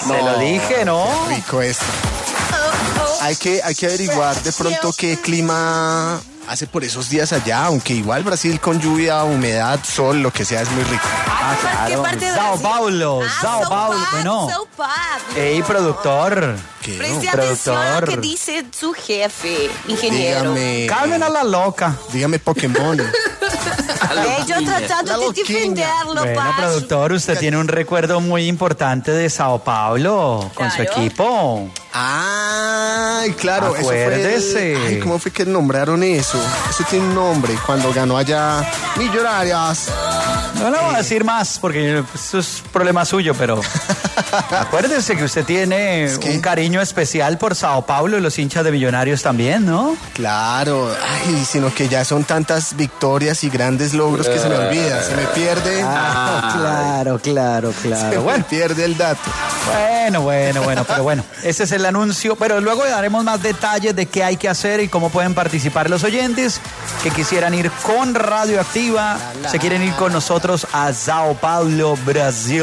Se lo dije, ¿no? Qué rico esto. Hay que, hay que averiguar de pronto qué clima hace por esos días allá, aunque igual Brasil con lluvia, humedad, sol, lo que sea, es muy rico. Ah, claro. parte de Sao Brasil? Paulo, Ah, Sao Sao Paulo. Pa- Bueno. Sao Paulo. Ey, productor. ¿Qué? Preste atención a lo Productor. que dice su jefe, ingeniero. Dígame, Calmen a la loca. dígame Pokémon. Eh, yo tratando La de loquinha. defenderlo, Bueno, Pacho. productor, usted tiene un recuerdo muy importante de Sao Paulo con su Claro. equipo. Ay, claro, eso fue Acuérdese. el- ay, ¿cómo fue que nombraron eso? Eso tiene un nombre, cuando ganó allá Millonarias. No le voy a decir más porque eso es problema suyo, pero acuérdese que usted tiene que- un cariño especial por Sao Paulo y los hinchas de Millonarios también, ¿no? Claro, ay, sino que ya son tantas victorias y grandes logros que se me olvida, se me pierde. Ah, claro, claro, Se claro. me Bueno, pierde el dato. bueno, bueno, bueno, pero bueno, ese es el anuncio, pero luego daremos más detalles de qué hay que hacer y cómo pueden participar los oyentes que quisieran ir con Radioactiva, se quieren ir con nosotros a Sao Paulo, Brasil.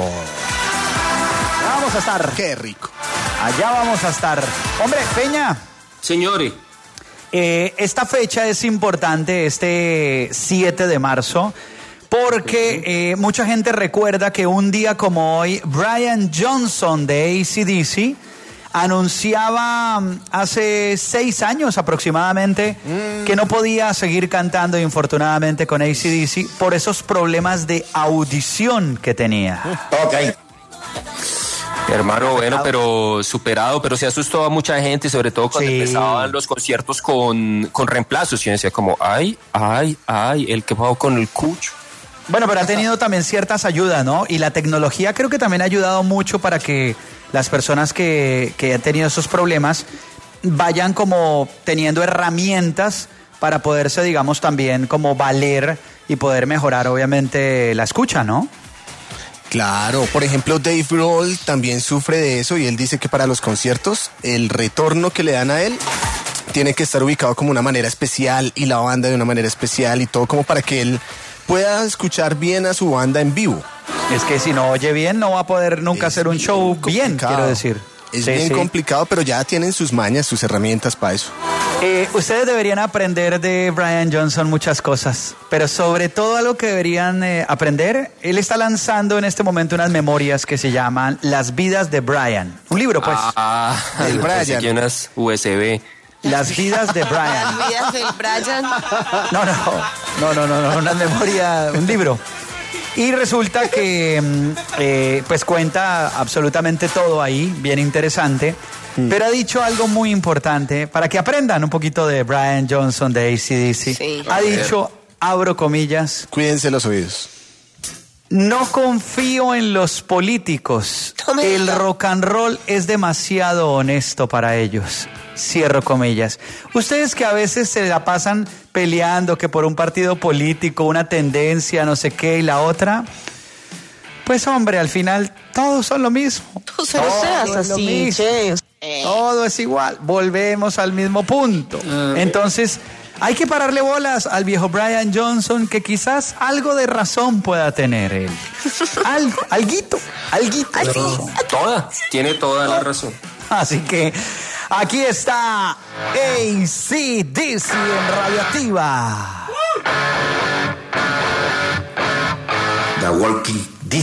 Allá vamos a estar. Qué rico. Allá vamos a estar. Hombre, Peña, Señores, eh, esta fecha es importante, este siete de marzo, porque eh, mucha gente recuerda que un día como hoy, Brian Johnson de A C D C anunciaba mm, hace seis años aproximadamente que no podía seguir cantando infortunadamente con A C D C por esos problemas de audición que tenía. hermano, bueno, pero superado, pero se asustó a mucha gente, sobre todo cuando Sí. empezaban los conciertos con, con reemplazos. Y decía como, ay, ay, ay, el que va con el cucho. Bueno, pero ha tenido también ciertas ayudas, ¿no? Y la tecnología creo que también ha ayudado mucho para que las personas que, que han tenido esos problemas vayan como teniendo herramientas para poderse, digamos, también como valer y poder mejorar, obviamente, la escucha, ¿no? Claro, por ejemplo, Dave Grohl también sufre de eso y él dice que para los conciertos el retorno que le dan a él tiene que estar ubicado como una manera especial y la banda de una manera especial y todo como para que él pueda escuchar bien a su banda en vivo. Es que si no oye bien, no va a poder nunca hacer un show bien, complicado. quiero decir. Es Sí, bien sí. complicado, pero ya tienen sus mañas, sus herramientas para eso. Eh, ustedes deberían aprender de Brian Johnson muchas cosas, pero sobre todo algo que deberían eh, aprender, él está lanzando en este momento unas memorias que se llaman Las vidas de Brian. Un libro, pues. Ah, Del yo pensé Brian. que unas U S B. Las vidas de Brian. Las vidas del Brian. No, no, no, no, no, no, una memoria, un libro. Y resulta que mm, eh, pues cuenta absolutamente todo ahí, bien interesante, pero ha dicho algo muy importante para que aprendan un poquito de Brian Johnson de A C D C. Sí. Ha dicho, abro comillas, Cuídense los oídos. no confío en los políticos. No me El diga. rock and roll es demasiado honesto para ellos. Cierro comillas. Ustedes que a veces se la pasan peleando que por un partido político, una tendencia, no sé qué, y la otra, pues hombre, al final todos son lo mismo. No seas es lo así, mismo. che. Todo es igual. Volvemos al mismo punto. Entonces, hay que pararle bolas al viejo Brian Johnson, que quizás algo de razón pueda tener él. Algo, alguito, alguito. de razón. Toda, tiene toda la razón. Así que aquí está A C D C en Radioactiva. The Walking Dead.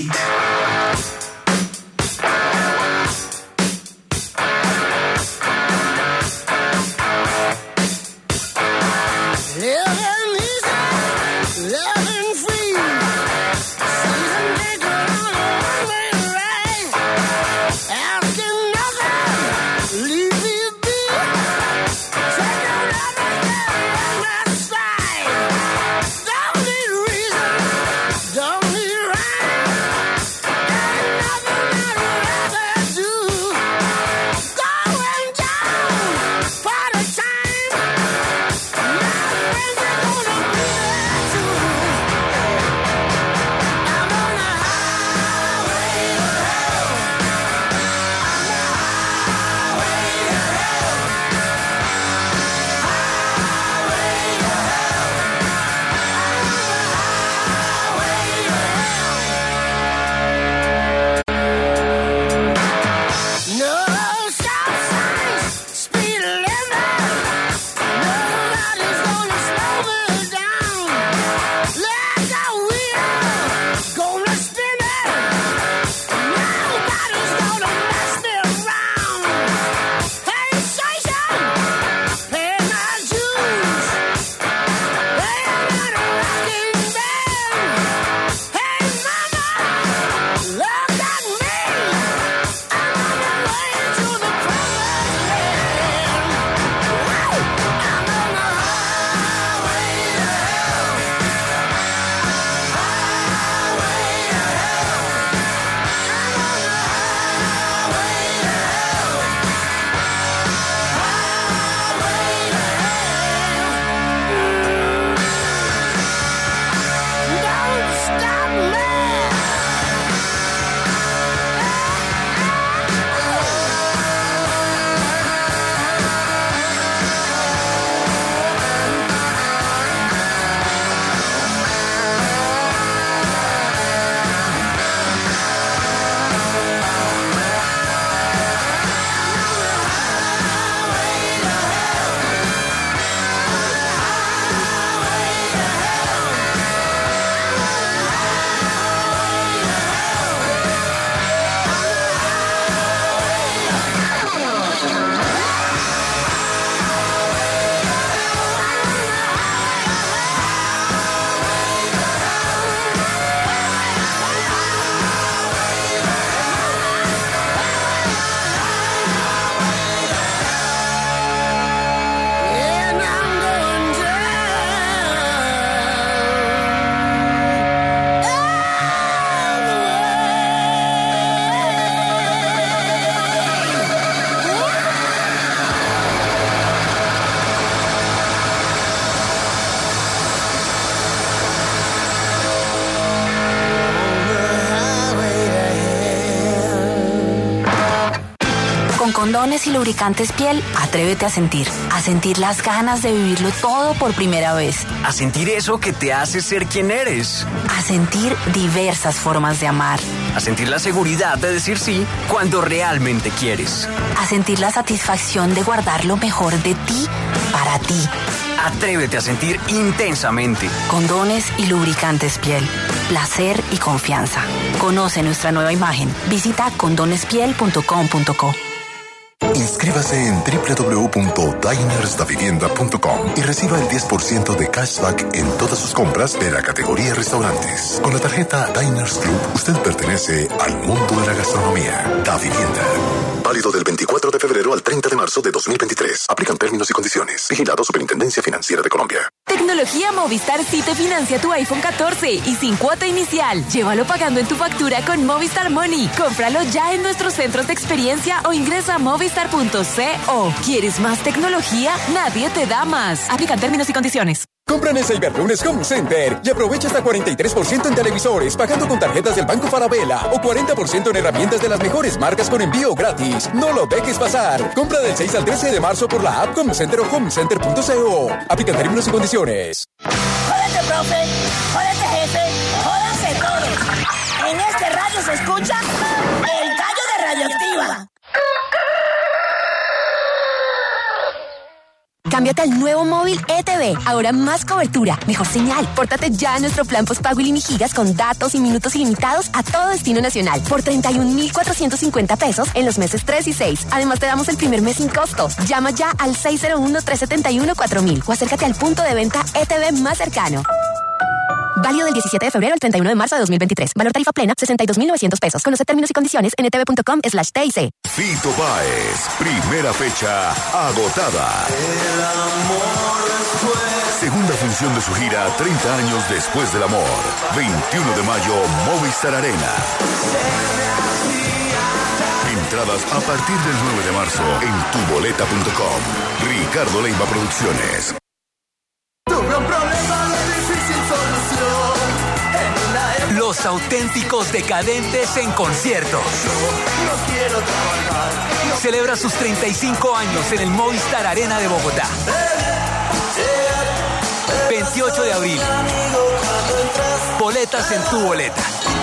Living easy, living free. Season ticket on a one-way ride. Asking nothing, leave me be. Take your loving down on my side. Don't need reason, don't need rhyme. Condones y lubricantes piel, atrévete a sentir. A sentir las ganas de vivirlo todo por primera vez. A sentir eso que te hace ser quien eres. A sentir diversas formas de amar. A sentir la seguridad de decir sí cuando realmente quieres. A sentir la satisfacción de guardar lo mejor de ti para ti. Atrévete a sentir intensamente. Condones y lubricantes piel. Placer y confianza. Conoce nuestra nueva imagen. Visita condonespiel punto com punto co. Inscríbase en doble u doble u doble u punto diners da vivienda punto com y reciba el diez por ciento de cashback en todas sus compras de la categoría restaurantes. Con la tarjeta Diners Club, usted pertenece al mundo de la gastronomía. Da Vivienda. Válido del veinticuatro de febrero al treinta de marzo de dos mil veintitrés. Aplican términos y condiciones. Vigilado Superintendencia Financiera de Colombia. Tecnología Movistar sí te financia tu iPhone catorce y sin cuota inicial. Llévalo pagando en tu factura con Movistar Money. Cómpralo ya en nuestros centros de experiencia o ingresa a movistar punto co. ¿Quieres más tecnología? Nadie te da más. Aplican términos y condiciones. Compra en el Cyberlunes Home Center y aprovecha hasta cuarenta y tres por ciento en televisores pagando con tarjetas del Banco Falabella o cuarenta por ciento en herramientas de las mejores marcas con envío gratis. No lo dejes pasar. Compra del seis al trece de marzo por la app Home Center o homecenter punto co. Aplican términos y condiciones. Jódete, profe. Jódete, jefe. Jódanse todos. En este radio se escucha el gallo de Radioactiva. Cámbiate al nuevo móvil E T V. Ahora más cobertura, mejor señal. Pórtate ya a nuestro plan postpago iliminigigas con datos y minutos ilimitados a todo destino nacional por treinta y un mil cuatrocientos cincuenta pesos en los meses tres y seis. Además te damos el primer mes sin costo. Llama ya al seis cero uno, tres siete uno, cuatro mil o acércate al punto de venta E T V más cercano. Válido del diecisiete de febrero al treinta y uno de marzo de dos mil veintitrés. Valor tarifa plena, sesenta y dos mil novecientos pesos. Conoce términos y condiciones en etv punto com slash T I C. Fito Páez, primera fecha agotada. El amor después. Segunda función de su gira treinta años después del amor. veintiuno de mayo, Movistar Arena. Entradas a partir del nueve de marzo en tu boleta punto com. Ricardo Leiva Producciones. Tuve un problema de difícil solución. Los auténticos decadentes en concierto. No quiero trabajar. No. Celebra sus treinta y cinco años en el Movistar Arena de Bogotá. veintiocho de abril. Boletas en tu boleta.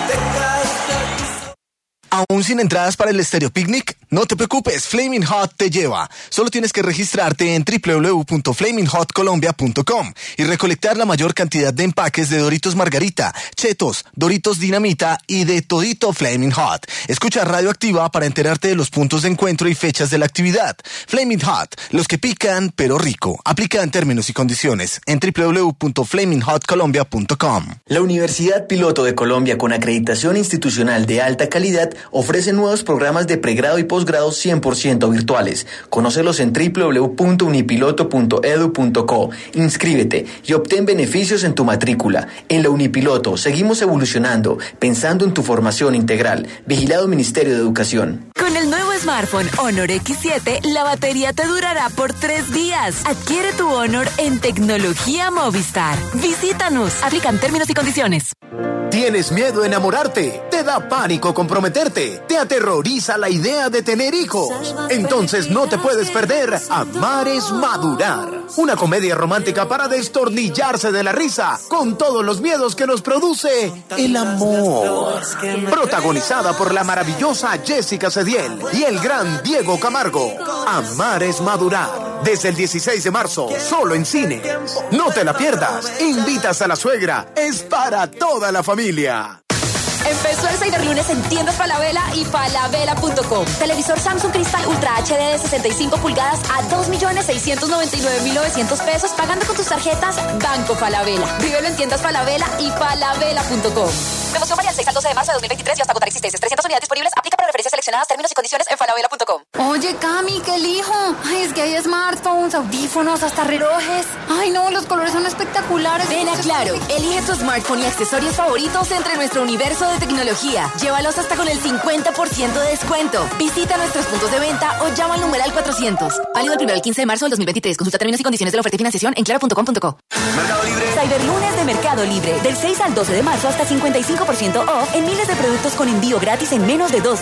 ¿Aún sin entradas para el Estéreo Picnic? No te preocupes, Flaming Hot te lleva. Solo tienes que registrarte en doble u doble u doble u punto flaming hot colombia punto com y recolectar la mayor cantidad de empaques de Doritos Margarita, Chetos, Doritos Dinamita y de todito Flaming Hot. Escucha Radioactiva para enterarte de los puntos de encuentro y fechas de la actividad. Flaming Hot, los que pican pero rico. Aplica en términos y condiciones en doble u doble u doble u punto flaming hot colombia punto com. La Universidad Piloto de Colombia, con acreditación institucional de alta calidad, ofrece nuevos programas de pregrado y posgrado cien por ciento virtuales. Conócelos en doble u doble u doble u punto unipiloto punto edu punto co. Inscríbete y obtén beneficios en tu matrícula. En la Unipiloto seguimos evolucionando, pensando en tu formación integral. Vigilado Ministerio de Educación. Con el nuevo smartphone Honor equis siete, la batería te durará por tres días. Adquiere tu Honor en Tecnología Movistar. Visítanos. Aplican términos y condiciones. ¿Tienes miedo a enamorarte? ¿Te da pánico comprometerte? ¿Te aterroriza la idea de tener hijos? Entonces no te puedes perder Amar es Madurar. Una comedia romántica para destornillarse de la risa con todos los miedos que nos produce el amor. Protagonizada por la maravillosa Jessica Cediel y el gran Diego Camargo. Amar es Madurar. Desde el dieciséis de marzo, solo en cine. No te la pierdas. Invitas a la suegra. Es para toda la familia. Empezó el Cyberlunes en tiendas Falabella y falabella punto com. Televisor Samsung Crystal Ultra H D de sesenta y cinco pulgadas a dos millones seiscientos noventa y nueve mil novecientos pesos pagando con tus tarjetas Banco Falabella. Vívelo en tiendas Falabella y falabella punto com. Promoción válida del seis al doce de marzo de dos mil veintitrés y hasta agotar existencias. trescientas unidades disponibles. Aplica para referencias seleccionadas. Términos y condiciones en falabella punto com. Oye, Cami, ¿qué elijo? Ay, es que hay smartphones, audífonos, hasta relojes. Ay, no, los colores son espectaculares. Ven a Claro, elige tu smartphone y accesorios favoritos entre nuestro universo de tecnología. Llévalos hasta con el cincuenta por ciento de descuento. Visita nuestros puntos de venta o llama al numeral cuatrocientos. Válido el primero al quince de marzo del dos mil veintitrés. Consulta términos y condiciones de la oferta y financiación en claro punto com punto co. Mercado Libre. Cyberlunes de Mercado Libre. Del seis al doce de marzo hasta cincuenta y cinco por ciento off en miles de productos con envío gratis en menos de dos días.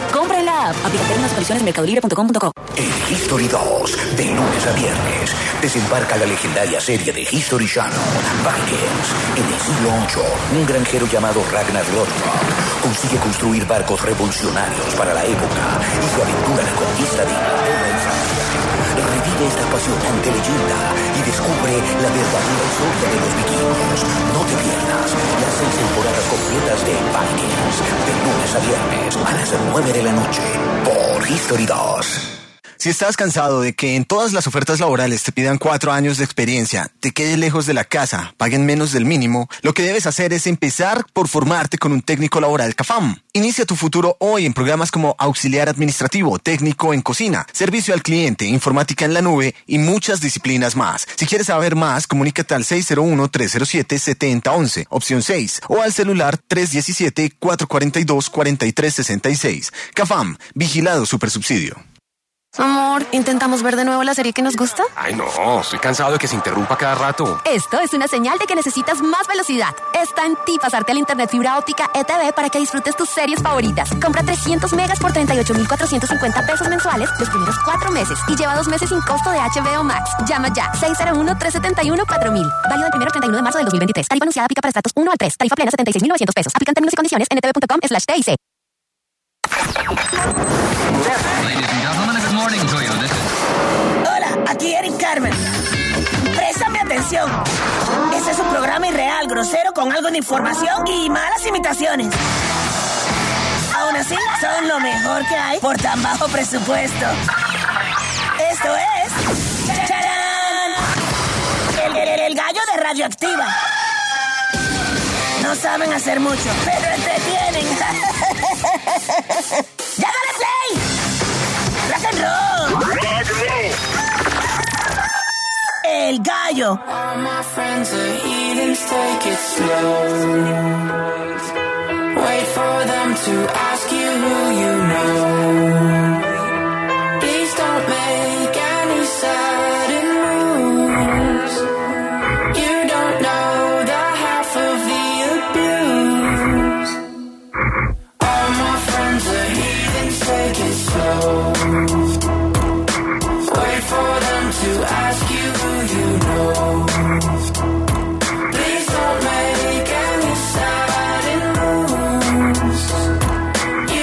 Compra en la app. Aplica términos y condiciones en mercado libre punto com punto co. En History dos, de lunes a viernes, desembarca la legendaria serie de History Channel, Vikings. En el siglo ocho, un granjero llamado Ragnar Lothbrok consigue construir barcos revolucionarios para la época y se aventura a la conquista de Inglaterra y Francia. Revive esta apasionante leyenda y descubre la verdadera historia de los vikingos. No te pierdas las seis temporadas completas de Vikings, de lunes a viernes a las nueve de la noche, por History dos. Si estás cansado de que en todas las ofertas laborales te pidan cuatro años de experiencia, te quedes lejos de la casa, paguen menos del mínimo, lo que debes hacer es empezar por formarte con un técnico laboral CAFAM. Inicia tu futuro hoy en programas como auxiliar administrativo, técnico en cocina, servicio al cliente, informática en la nube y muchas disciplinas más. Si quieres saber más, comunícate al seis cero uno, tres cero siete, siete cero uno uno, opción seis, o al celular tres uno siete, cuatro cuatro dos, cuatro tres seis seis. CAFAM, vigilado supersubsidio. Amor, ¿intentamos ver de nuevo la serie que nos gusta? Ay, no, estoy cansado de que se interrumpa cada rato. Esto es una señal de que necesitas más velocidad. Está en ti pasarte al internet fibra óptica E T V para que disfrutes tus series favoritas. Compra trescientos megas por treinta y ocho mil cuatrocientos cincuenta pesos mensuales los primeros cuatro meses y lleva dos meses sin costo de H B O Max. Llama ya, seis cero uno, tres siete uno, cuatro mil. Válido del primero al treinta y uno de marzo del dos mil veintitrés. Tarifa anunciada aplica para estratos uno al tres. Tarifa plena setenta y seis mil novecientos pesos. Aplican términos y condiciones en etv.com slash TIC. Hola, aquí Eric Carmen. Préstame atención. Este es un programa irreal, grosero, con algo de información y malas imitaciones. Aún así, son lo mejor que hay por tan bajo presupuesto. Esto es... ¡Charán! El, el, el gallo de Radioactiva. No saben hacer mucho, pero entretienen. ¡Ya dale play! ¡Rock and roll! El gallo. All my friends are heathens, take it slow. Wait for them to ask you who you